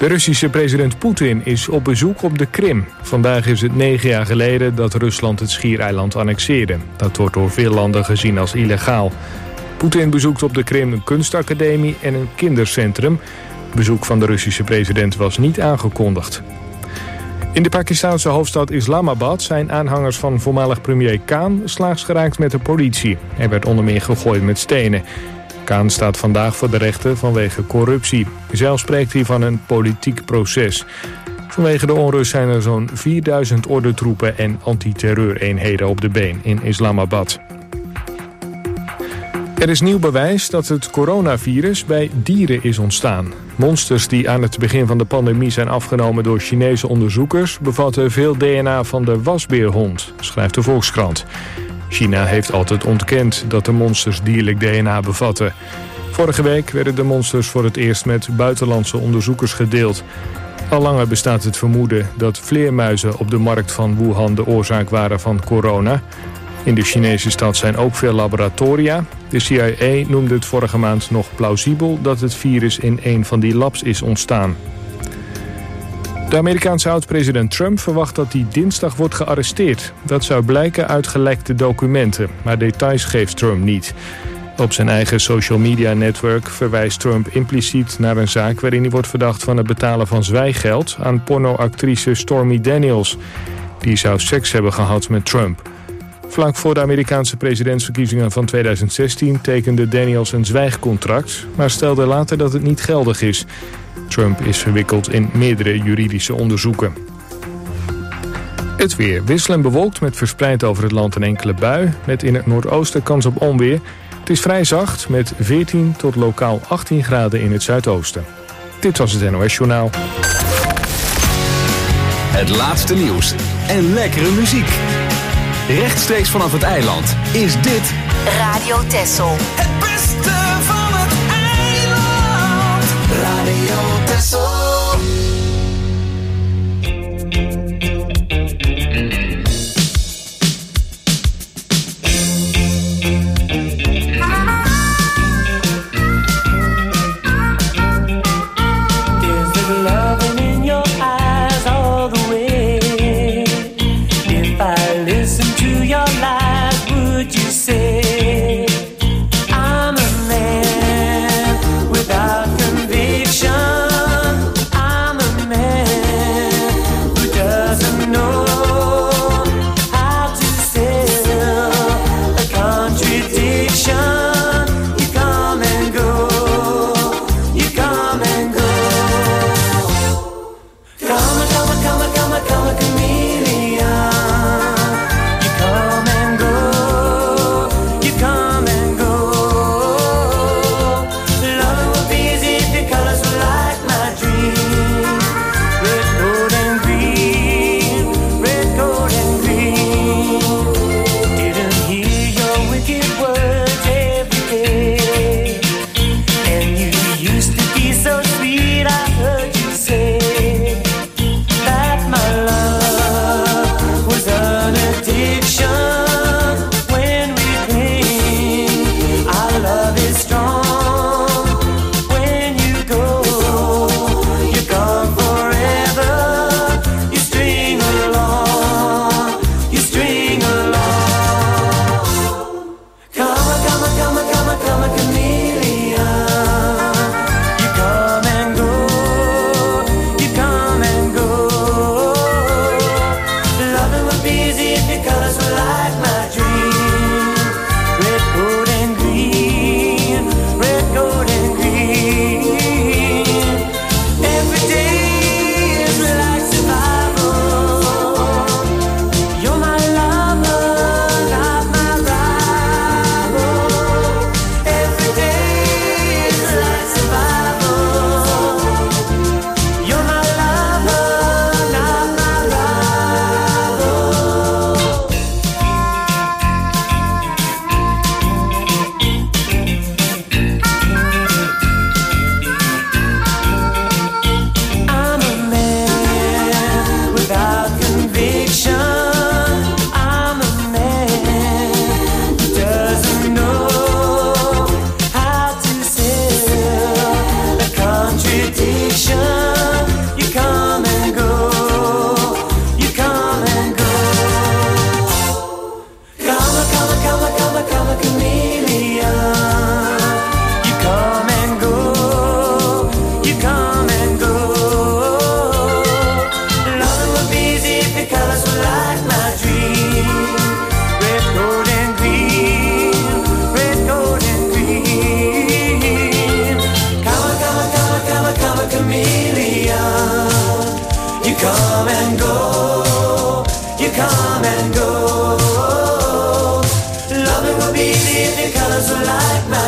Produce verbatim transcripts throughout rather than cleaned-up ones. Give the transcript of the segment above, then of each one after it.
De Russische president Poetin is op bezoek op de Krim. Vandaag is het negen jaar geleden dat Rusland het schiereiland annexeerde. Dat wordt door veel landen gezien als illegaal. Poetin bezoekt op de Krim een kunstacademie en een kindercentrum. Het bezoek van de Russische president was niet aangekondigd. In de Pakistanse hoofdstad Islamabad zijn aanhangers van voormalig premier Khan slaags geraakt met de politie. Hij werd onder meer gegooid met stenen. Khan staat vandaag voor de rechter vanwege corruptie. Zelf spreekt hij van een politiek proces. Vanwege de onrust zijn er zo'n vierduizend ordentroepen en antiterreureenheden op de been in Islamabad. Er is nieuw bewijs dat het coronavirus bij dieren is ontstaan. Monsters die aan het begin van de pandemie zijn afgenomen door Chinese onderzoekers bevatten veel D N A van de wasbeerhond, schrijft de Volkskrant. China heeft altijd ontkend dat de monsters dierlijk D N A bevatten. Vorige week werden de monsters voor het eerst met buitenlandse onderzoekers gedeeld. Al langer bestaat het vermoeden dat vleermuizen op de markt van Wuhan de oorzaak waren van corona. In de Chinese stad zijn ook veel laboratoria. De C I A noemde het vorige maand nog plausibel dat het virus in een van die labs is ontstaan. De Amerikaanse oud-president Trump verwacht dat hij dinsdag wordt gearresteerd. Dat zou blijken uit gelekte documenten, maar details geeft Trump niet. Op zijn eigen social media netwerk verwijst Trump impliciet naar een zaak waarin hij wordt verdacht van het betalen van zwijggeld aan pornoactrice Stormy Daniels. Die zou seks hebben gehad met Trump. Vlak voor de Amerikaanse presidentsverkiezingen van tweeduizend zestien tekende Daniels een zwijgcontract, maar stelde later dat het niet geldig is. Trump is verwikkeld in meerdere juridische onderzoeken. Het weer wisselend bewolkt met verspreid over het land een enkele bui, met in het noordoosten kans op onweer. Het is vrij zacht met veertien tot lokaal achttien graden in het zuidoosten. Dit was het N O S Journaal. Het laatste nieuws en lekkere muziek. Rechtstreeks vanaf het eiland is dit Radio Texel. Het beste van het eiland. Radio Texel.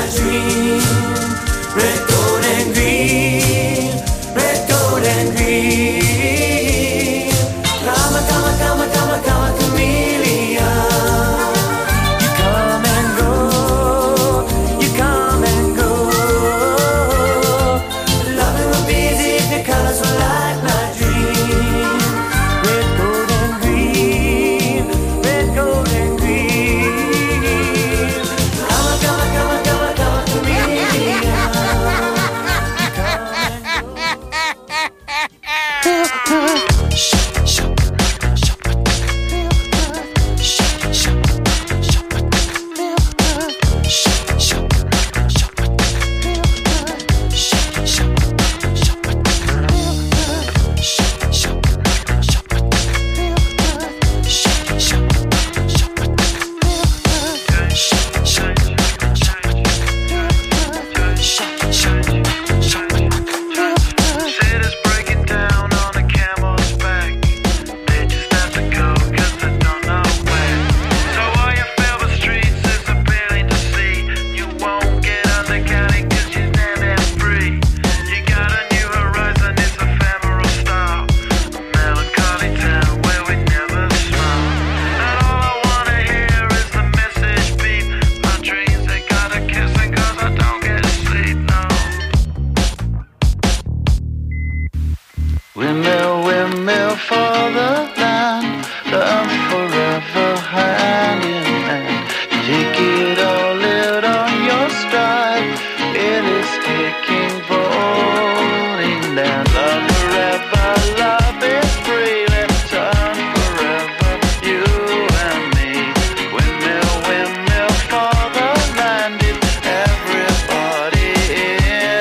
my dream. Red, gold, and green. Red, gold, and green. Come, come, come, come, come, chameleon. You come and go. You come and go. Loving would be easy if your colors were like my dream. Red, gold, and green. Red, gold, and green. Come, come, come, come, come, chameleon. You come and go. Windmill, windmill for the land, love forever hand in hand. Take it all, live on your stride. It is taking, falling down. Love forever, love is free. Let's turn forever, you and me. Windmill, windmill for the land, is everybody in.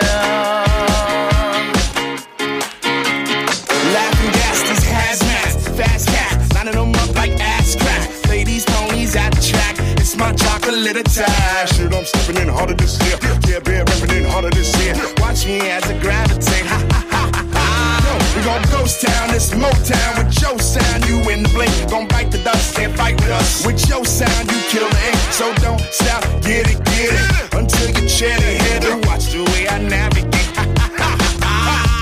Laughing gas, these hazmats, fast cats, lining them up like ass crack. Play these ponies at the track, it's my chocolate attack. Shit, I'm stepping in harder this year. Yeah, bear repping in harder this year. Watch me as I gravitate. Ha ha ha ha ha. Yo, we gon' ghost town, this Motown with your sound. You in the blink, gon' bite the dust, can't fight with us. With your sound, you kill the ink, so don't stop, get it, get it, until you chat ahead and watch the way I navigate. Ha ha ha ha ha.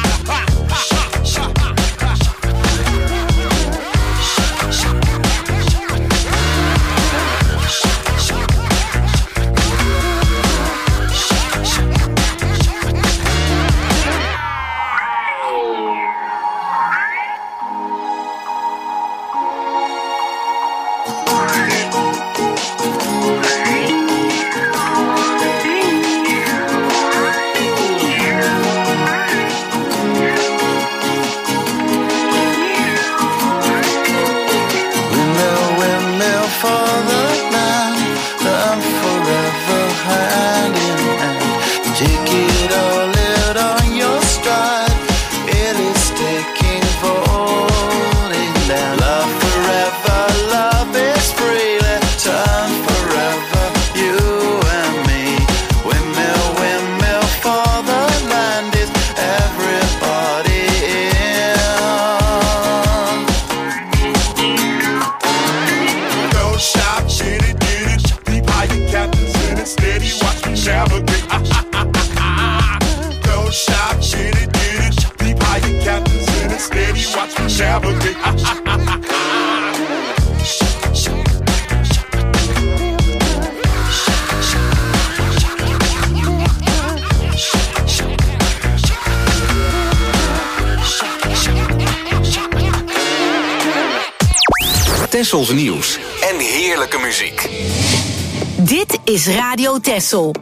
Windmill, windmill for the land, love forever hand in hand. Take it all, live on your stride. It is taking, falling down. Love forever, love is free. Let's turn forever, you and me. Windmill, windmill for the land, is everybody in. Don't stop, get it, get it. Deep high, your captain's in it. Steady, watch me navigate. Ah, ah, ah, ah, ah. Don't stop, get it, get it. Deep high, your captain's in it. Steady, watch me navigate. Ah, ah, ah, ah, ah. Tessels nieuws en heerlijke muziek. Dit is Radio Tessel.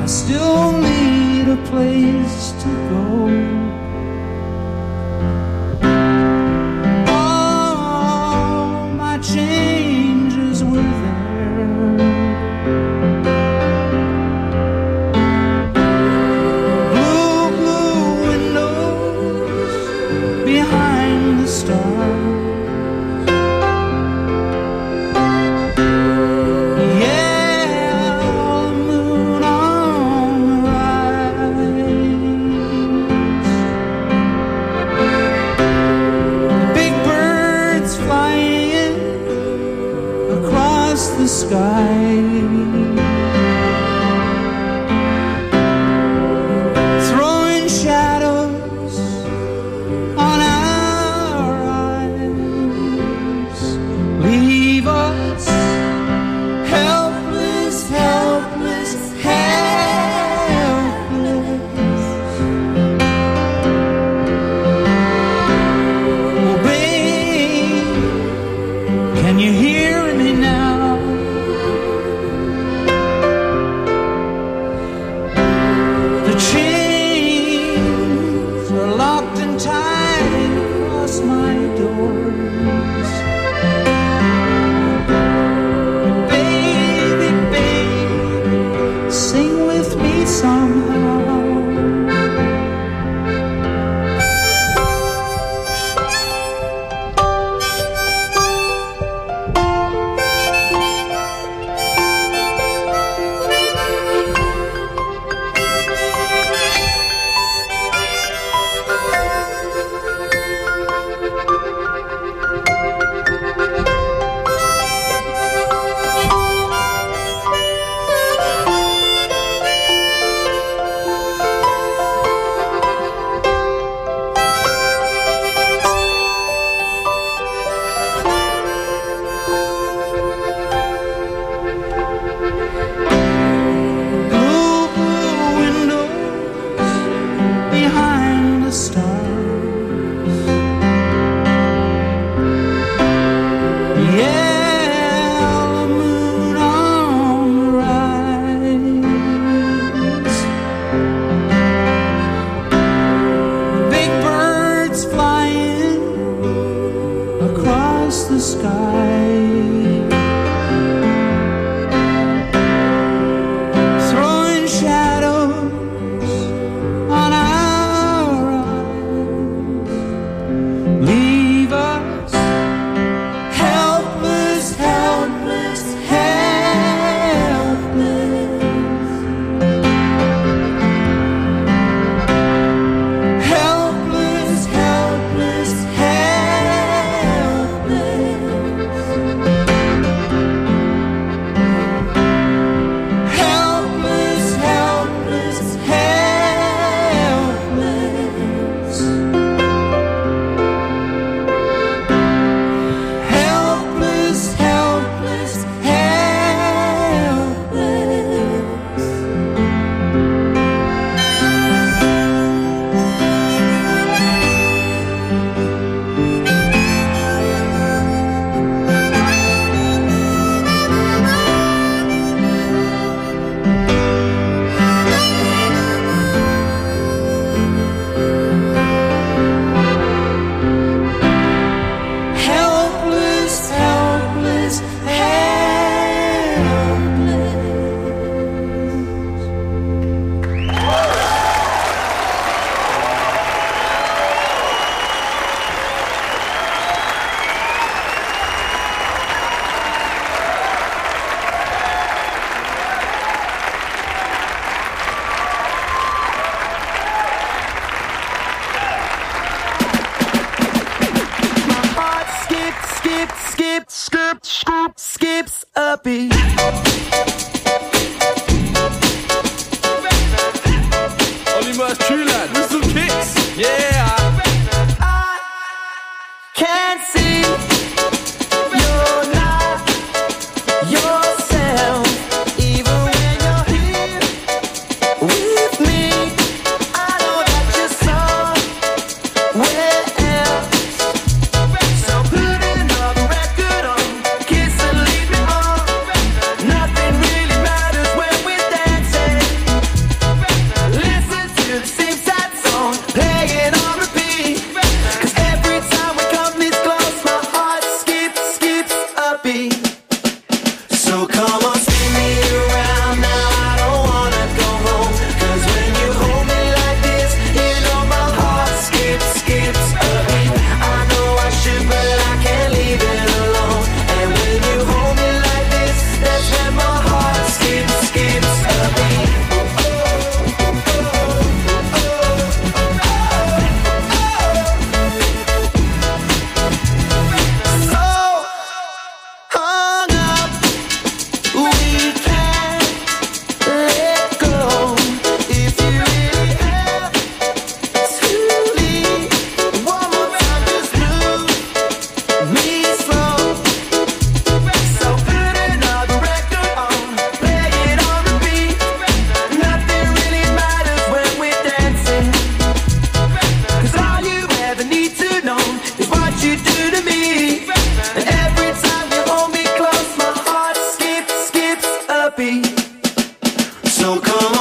still need a place to go. All my changes were there. Blue, blue windows behind the stars. Sky, throwing shadows on our eyes, leave us helpless, helpless, helpless. Oh, babe, can you hear me now?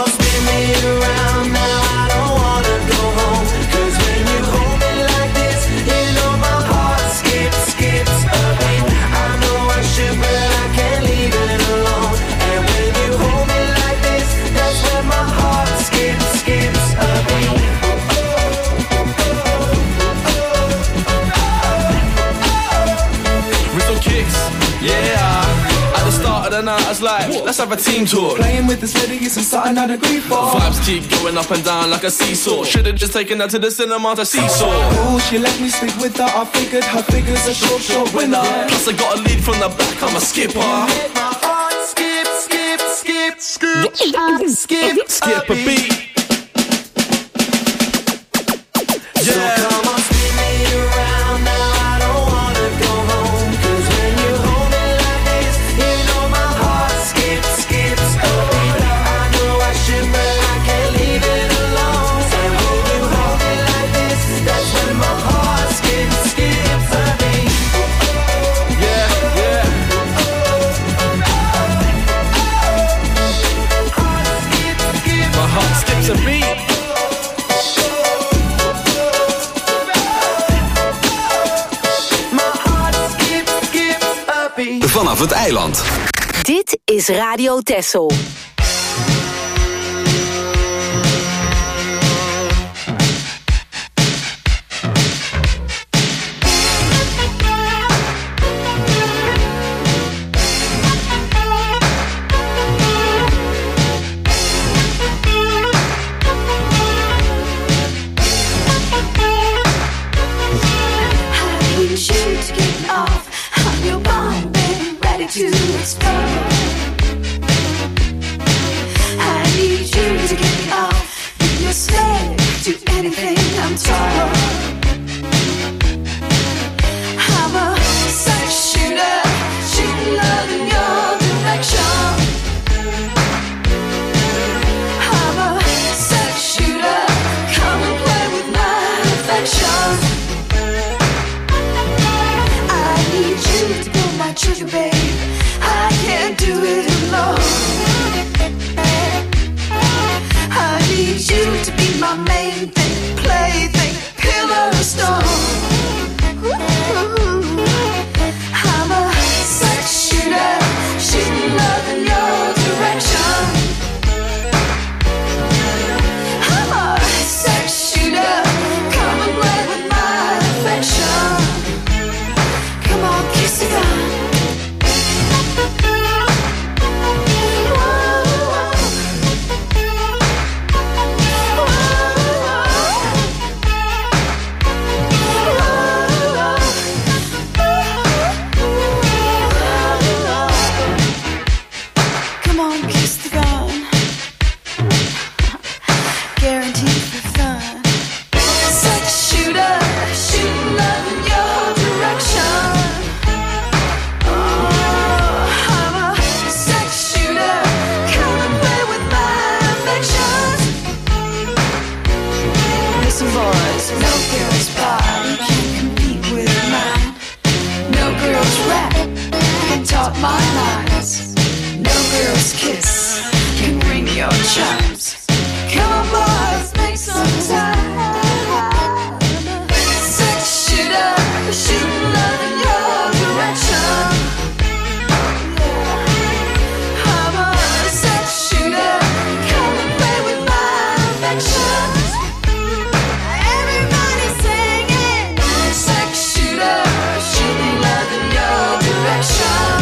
spin me around now, I don't wanna go home. Cause when you hold me like this, you know my heart skips, skips a beat. I know I should, but I can't leave it alone. And when you hold me like this, that's when my heart skips, skips a beat. Rhythm kicks, yeah. At the start of the night, I was like, let's have a team talk. Playing with this lady isn't something I'd agree for. Vibes keep going up and down like a seesaw. Should've just taken her to the cinema to seesaw. Ooh, she let me stick with her. I figured her figure's a short, short winner. Plus I got a lead from the back, I'm a skipper. Make my heart skip, skip, skip, skip, skip, Skip a beat. So come on, spin me around now, I don't wanna go home. Cause when you hold me like this, you know my heart skips, skips a beat. I know I should, but I can't leave it alone. And when you hold me like this, that's when my heart skips, skips a beat. Yeah, yeah. My heart skips a beat. My heart skips, skips a beat. Vanaf het eiland. Dit is Radio Texel. To explore, I need you to get me off. You're slave to anything I'm told. I'm a sex shooter, shooting love in your direction. I'm a sex shooter, come and play with my affection. I need you to be my trigger, babe. I can't do it alone. I need you to be my main thing, plaything, pillar of stone. Ooh, I'm a sex shooter, shooting love in your direction. I'm a sex shooter, come and play with my affection. Come on, kiss the gun. My lies, no girl's kiss can bring your charms. Come on, boys, make some time. Sex shooter, shooting love in your direction. I'm a sex shooter, come and play with my affections. Everybody singing, sex shooter, shooting love in your direction.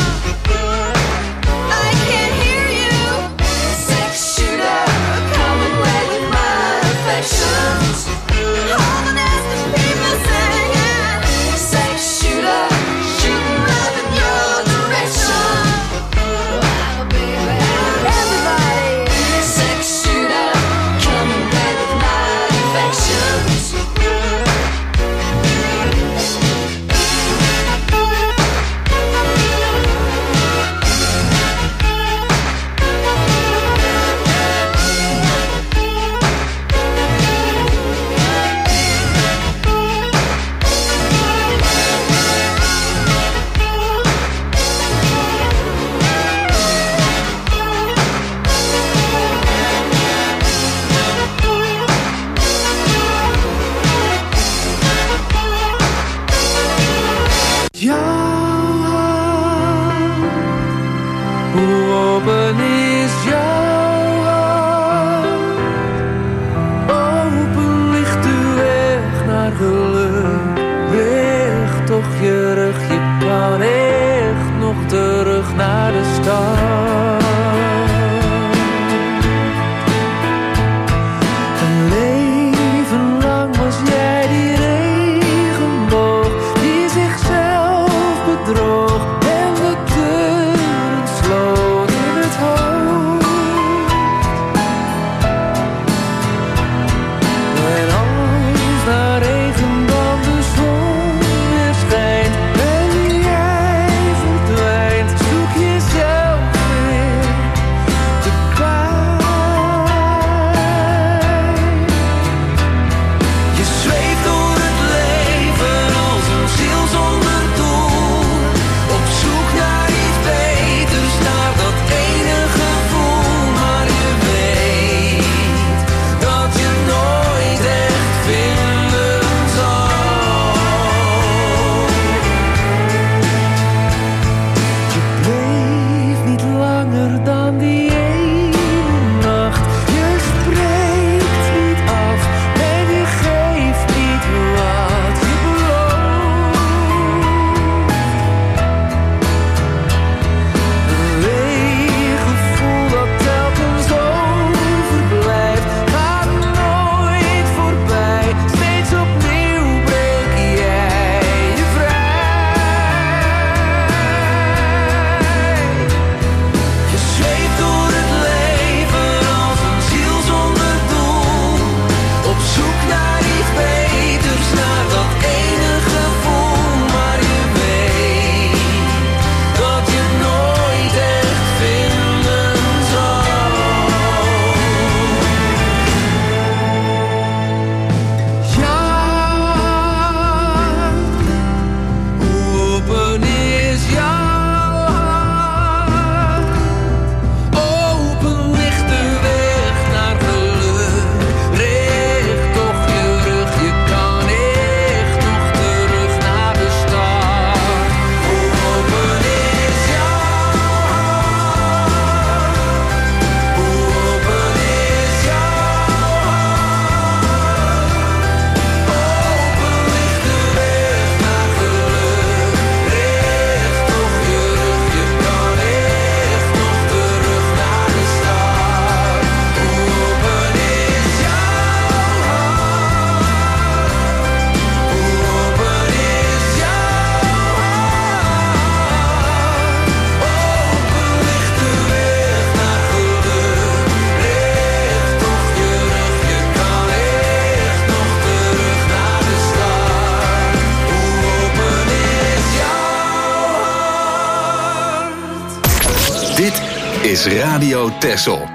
is Radio Texel.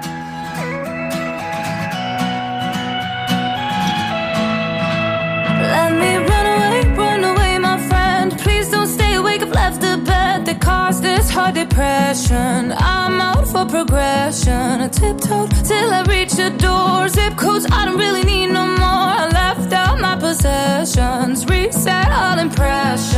Let me run away, run away, my friend. Please don't stay awake, I've left the bed that caused this hard depression. I'm out for progression. I tiptoed till I reached the door. Zip codes I don't really need no more. I left out my possessions. Reset all impressions.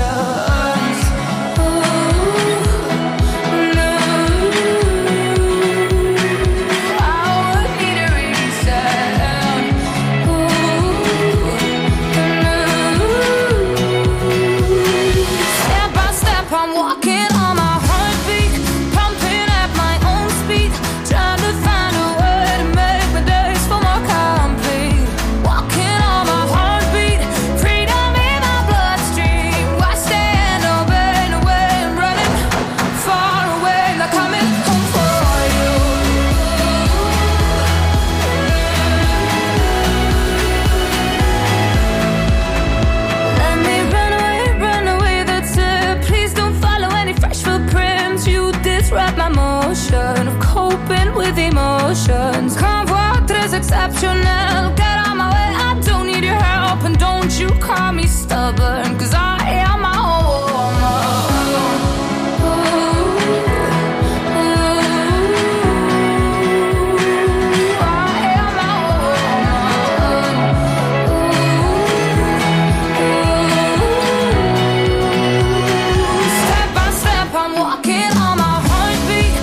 Of coping with emotions. Convoi très exceptionnel. Get on my way, I don't need your help. And don't you call me stubborn, cause I am my own woman. I am my own woman. Step by step I'm walking on my heartbeat.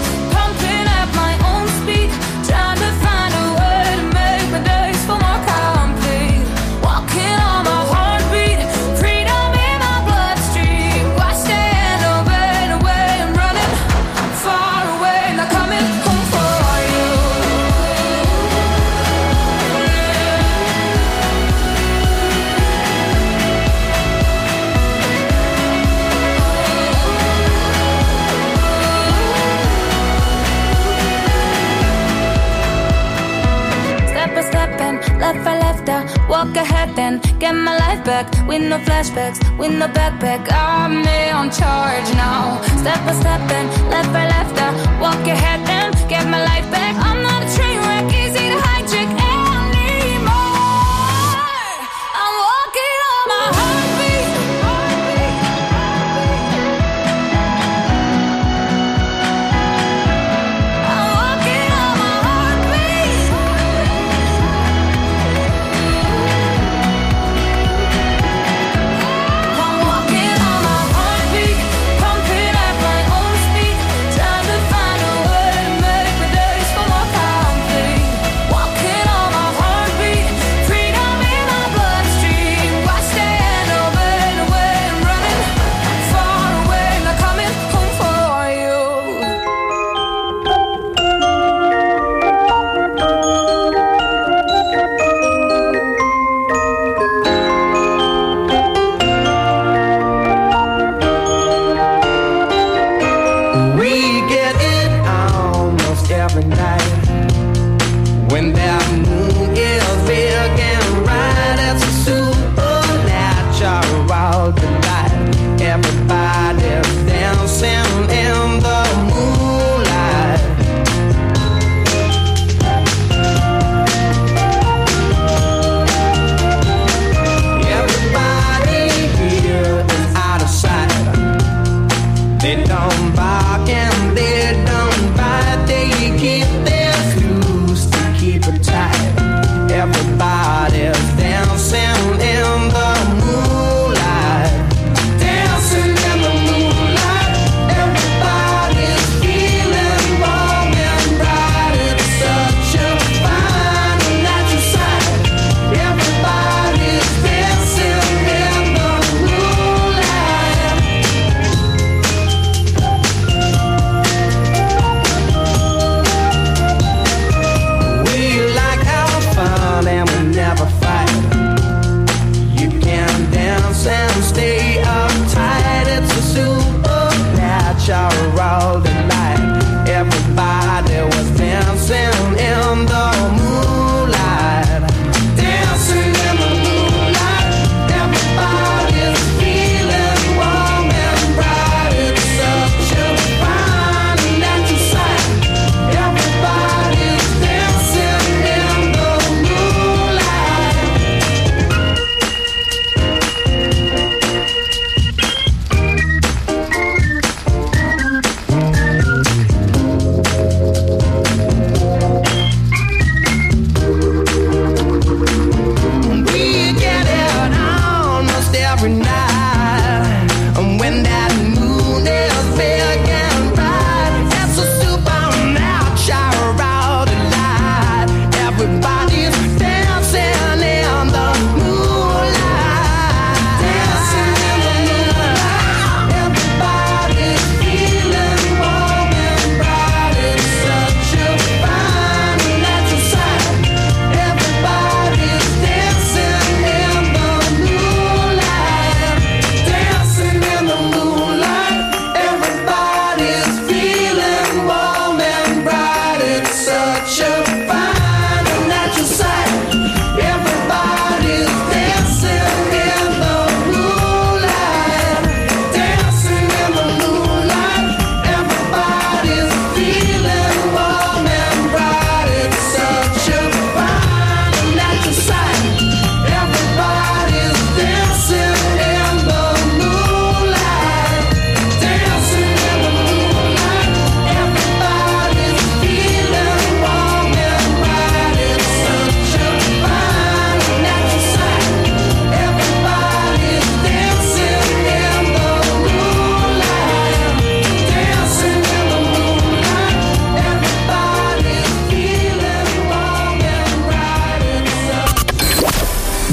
Left I left I walk ahead then get my life back. With no flashbacks, with no backpack, I'm on charge now. Step by step then left I left I walk ahead then get my life back. I'm not a train wreck, easy to hijack anymore. I'm walking on my heartbeat. I'm walking on my heartbeat. Pumping at my own speed, trying to find a way to make my days feel more complete.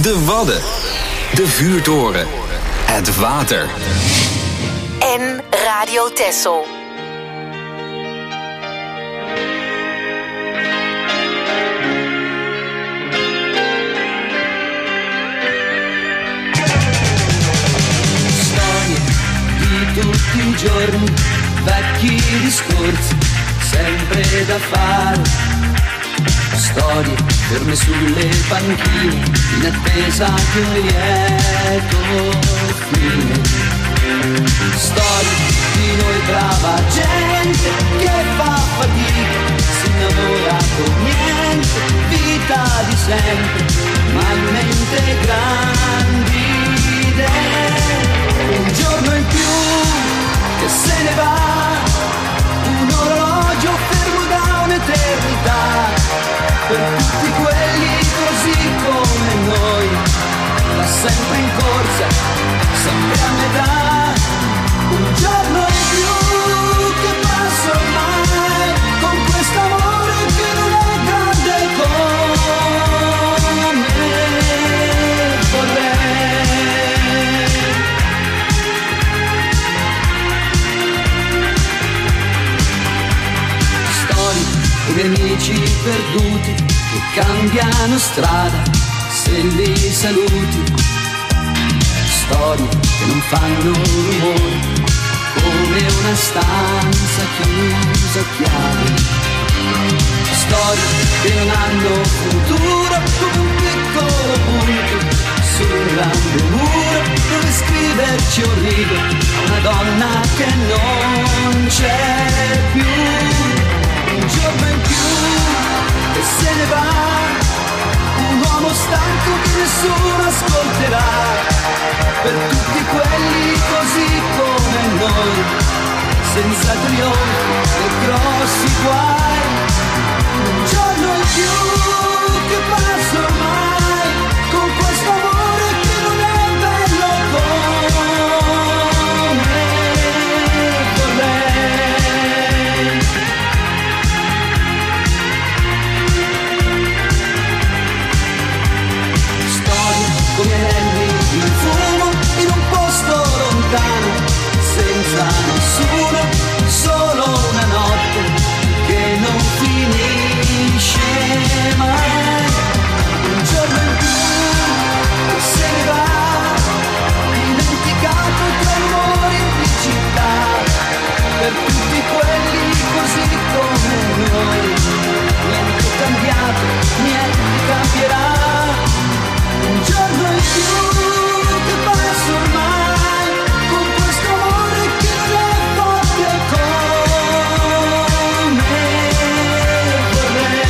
De Wadden. De vuurtoren. Het water. En Radio Texel. Storie di tutti i giorni, vecchi discorsi, sempre da fare. Storie ferme sulle panchine, in attesa di un lieto fine. Storie di noi brava gente che fa fatica, si innamora con niente, vita di sempre, ma in mente grandi idee. Un giorno in più che se ne va, un orologio fermo da un'eternità. Per tutti quelli così come noi, va sempre in corsa, sempre a metà. Un giorno in più che passa ormai, con quest'amore che non è grande come vorrei. Storie di amici perduti che cambiano strada se li saluti. Storie che non fanno rumore, come una stanza chiusa a chiave. Storie che non hanno futuro, come un piccolo punto sul grande muro dove scriverci un rigo a una donna che non c'è più. Un giorno in più che se ne va, un uomo stanco che nessuno ascolterà. Per tutti quelli così come noi, senza trionfi e grossi guai. Un giorno in più che passa ormai, con questo amore che non è bello come vorrei. Storie come anelli di fumo in un posto lontano, senza nessuno, solo una notte che non finisce mai. Un giorno in più che se ne va, dimenticato tra i rumori di città. Per tutti quelli così come noi, niente è cambiato, niente cambierà. Un giorno in più che passa ormai, con questo amore che non è forte come vorrei.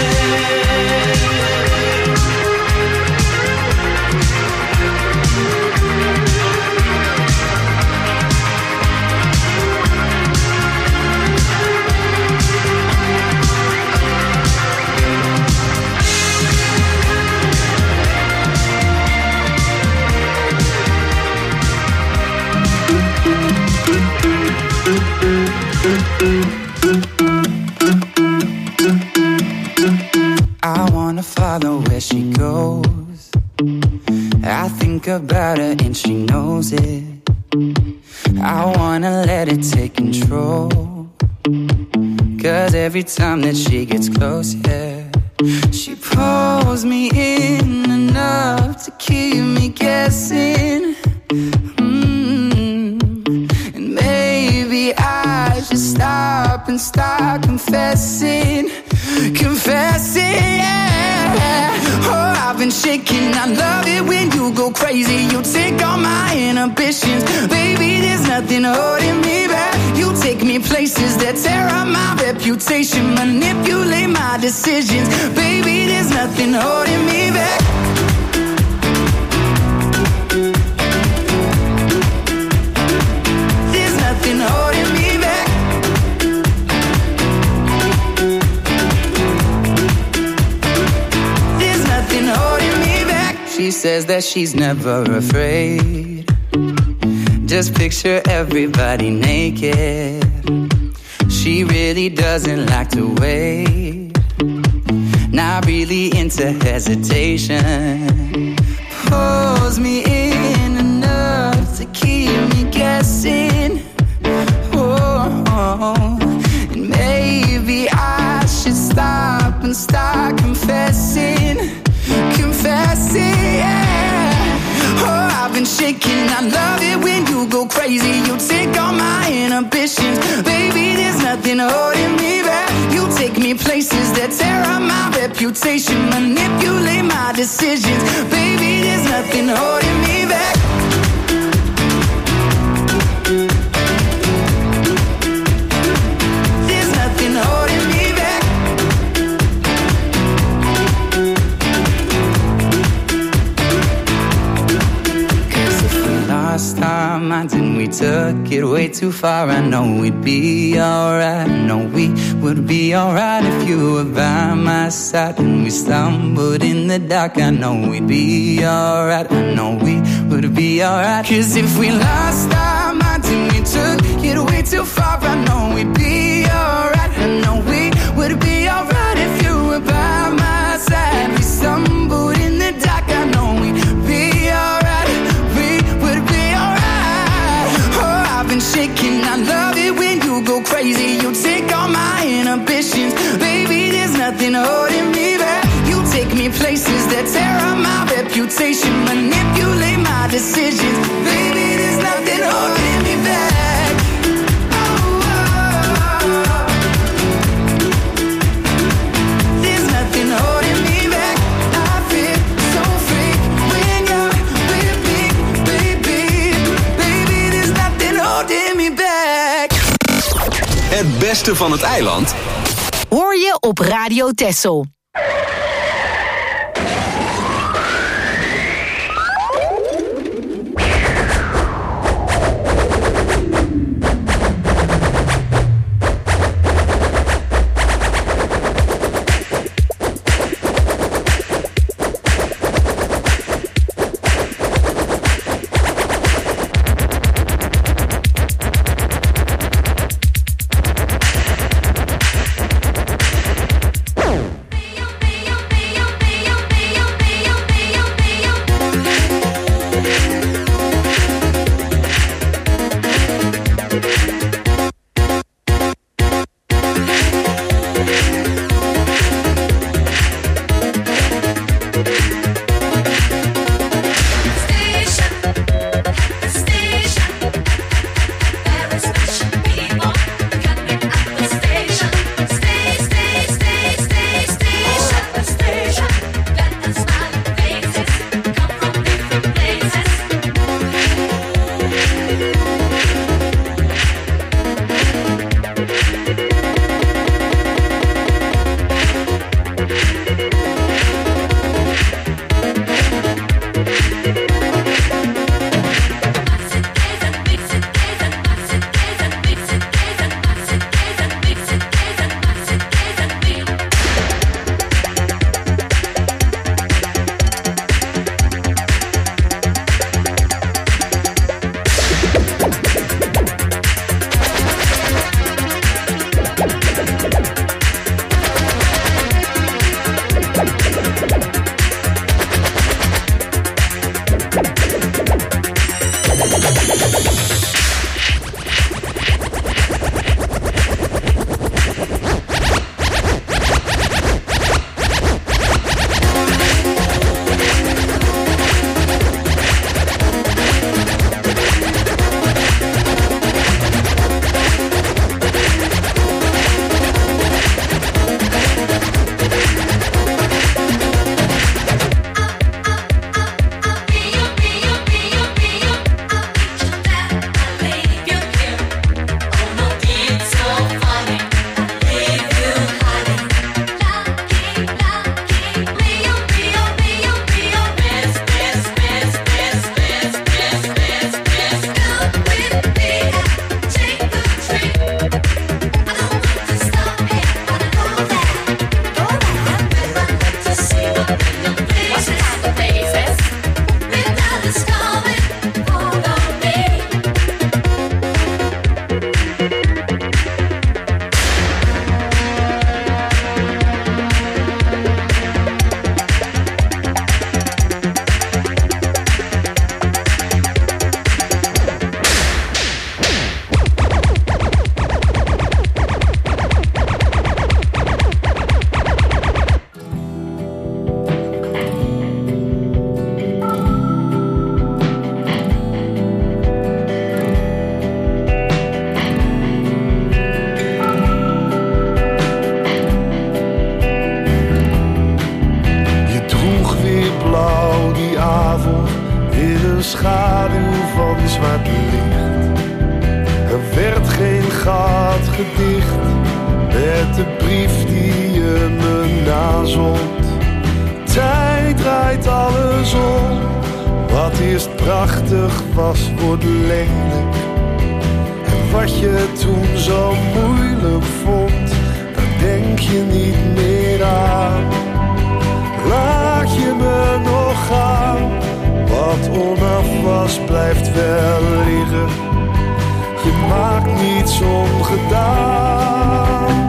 I wanna follow where she goes. I think about her and she knows it. I wanna let it take control. Cause every time that she gets close, yeah, she pulls me in enough to keep me guessing. Mm. And maybe I should stop and start confessing. Confessing, yeah. Oh, I've been shaking. I love it when you go crazy. You take all my inhibitions. Baby, there's nothing holding me back. You take me places that tear up my reputation. Manipulate my decisions. Baby, there's nothing holding me back. There's nothing holding me back. She says that she's never afraid. Just picture everybody naked. She really doesn't like to wait. Not really into hesitation. holds me in enough to keep me guessing. Oh, and maybe I should stop and start confessing, confessing, yeah. Oh, I've been shaking, I love it when you go crazy. You take all my inhibitions, baby, there's nothing holding me back. You take me places that tear up my reputation, manipulate my decisions, baby, there's nothing holding me back. There's nothing holding me back. Cause if we lost our minds and we took it way too far, I know we'd be alright. I know we would be alright if you were by my side. And we stumbled in the dark, I know we'd be alright. I know we would be alright. Cause if we lost our minds and we took it way too far, I know we'd be alright. I know we would be alright if you were by my side. We stumbled in the dark, I know we'd be alright. We would be alright. Oh, I've been shaking, I love it when you go crazy. You take all my inhibitions, baby, there's nothing holding me back. You take me places that tear up my reputation, manipulate my decisions, baby, there's nothing holding me back. Oh, oh, oh. There's nothing holding me back. I feel so free when you're with me, baby, baby, there's nothing holding me back. Het beste van het eiland hoor je op Radio Texel. schaduw van zwart licht. Er werd geen gat gedicht met de brief die je me nazond. Tijd draait alles om. Wat eerst prachtig was, wordt lelijk. En wat je toen zo moeilijk vond, daar denk je niet meer aan. Laat je me nog gaan. Wat onaf was, blijft wel liggen. Je maakt niets ongedaan.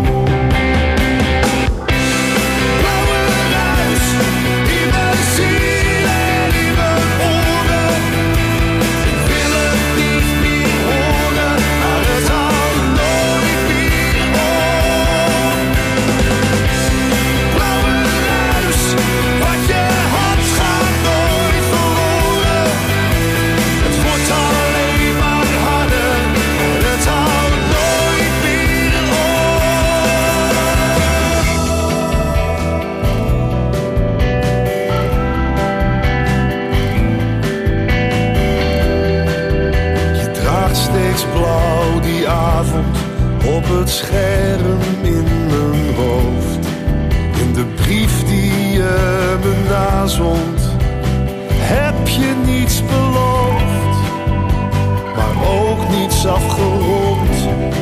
Blauw die avond op het scherm in mijn hoofd. In de brief die je me nazond, heb je niets beloofd, maar ook niets afgerond.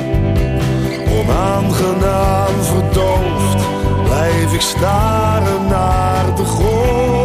Onaangenaam verdoofd, blijf ik staren naar de grond.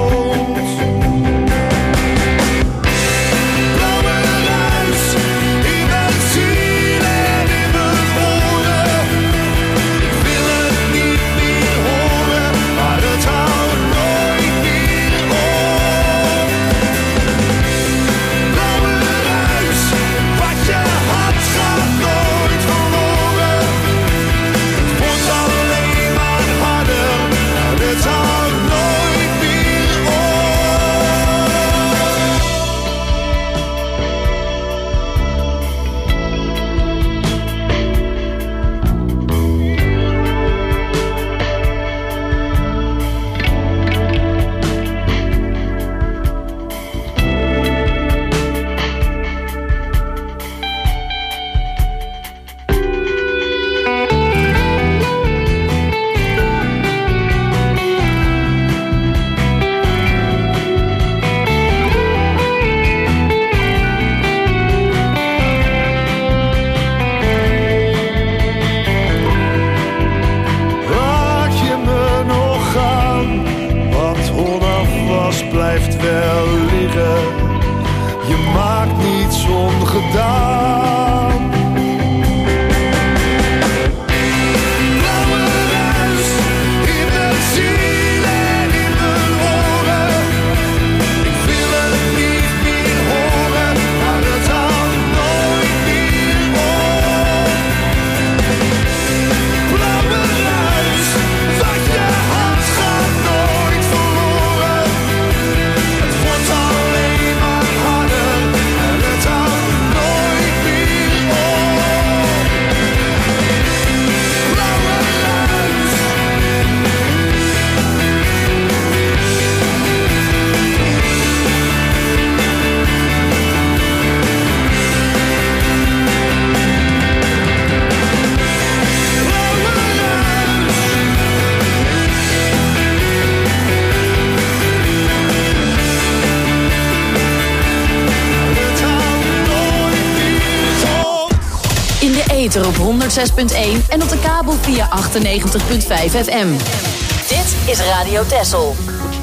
Op honderd zes punt één en op de kabel via achtennegentig punt vijf F M. Dit is Radio Texel.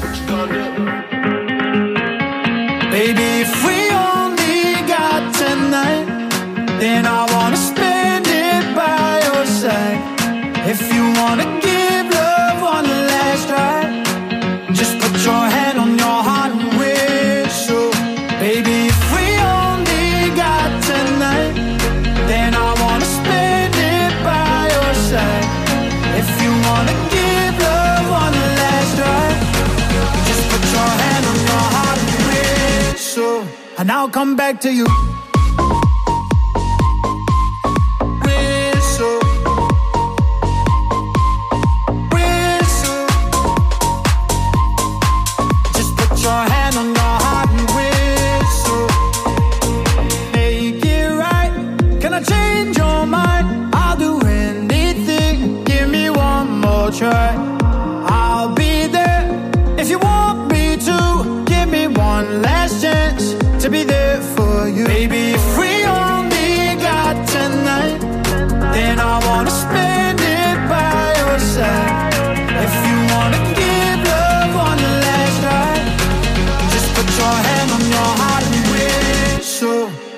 Baby, if we only got tonight, then I wanna spend it by your side. If you wanna give love one last try, just put your hand on your heart and whistle. Baby, if we only got tonight, then I wanna spend it by your side. If you wanna give love one last try, just put your hand on your heart and whistle, and I'll come back to you. Whistle, whistle, just put your hand on your heart and whistle.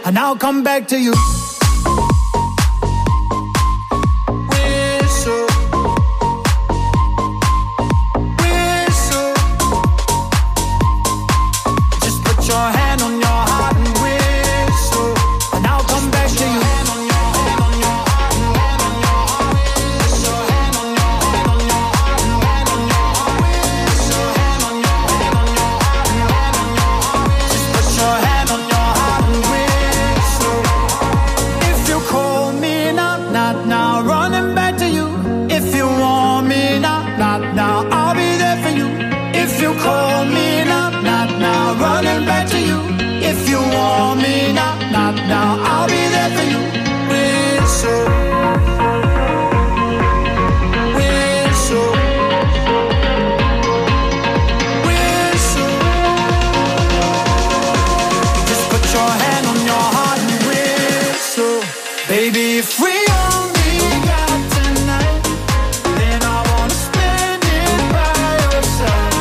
and I'll come back to you. Whistle, whistle. Just put your hand on your heart and whistle, and I'll come back to you. Call me now, not now, running back to you. If you want me now, not now, I'll be there for you. Whistle, whistle, whistle. Just put your hand on your heart and whistle. Baby, if we only got tonight, then I wanna spend it by your side.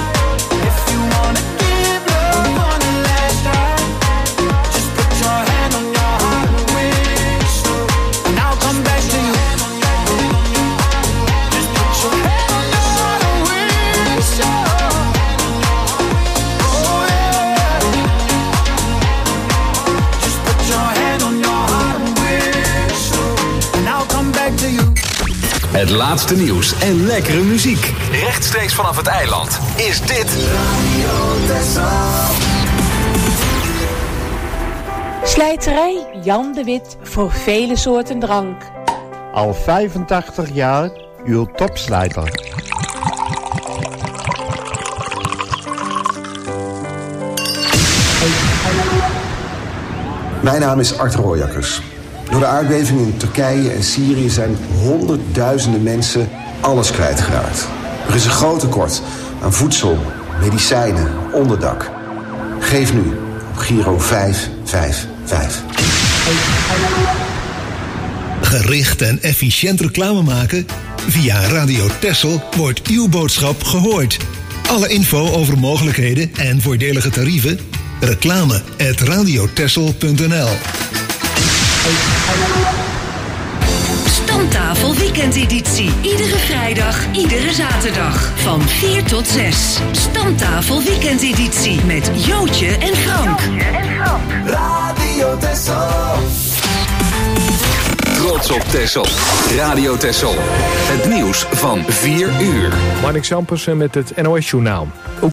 Het laatste nieuws en lekkere muziek. Rechtstreeks vanaf het eiland is dit Radio Texel. Slijterij Jan de Wit voor vele soorten drank. Al vijfentachtig jaar uw topslijter. Mijn naam is Art Rooijakkers. Door de aardbevingen in Turkije en Syrië zijn honderdduizenden mensen alles kwijtgeraakt. Er is een groot tekort aan voedsel, medicijnen, onderdak. Geef nu op Giro vijf vijf vijf. Gericht en efficiënt reclame maken? Via Radio Texel wordt uw boodschap gehoord. Alle info over mogelijkheden en voordelige tarieven? Reclame at radiotexel punt n l. Stamtafel weekendeditie. Iedere vrijdag, iedere zaterdag. Van vier tot zes. Stamtafel weekendeditie. Met Jootje en Frank. Jootje en Frank. Radio Texel. Trots op Texel. Radio Texel. Het nieuws van vier uur. Marnix Ampersen met het N O S-journaal.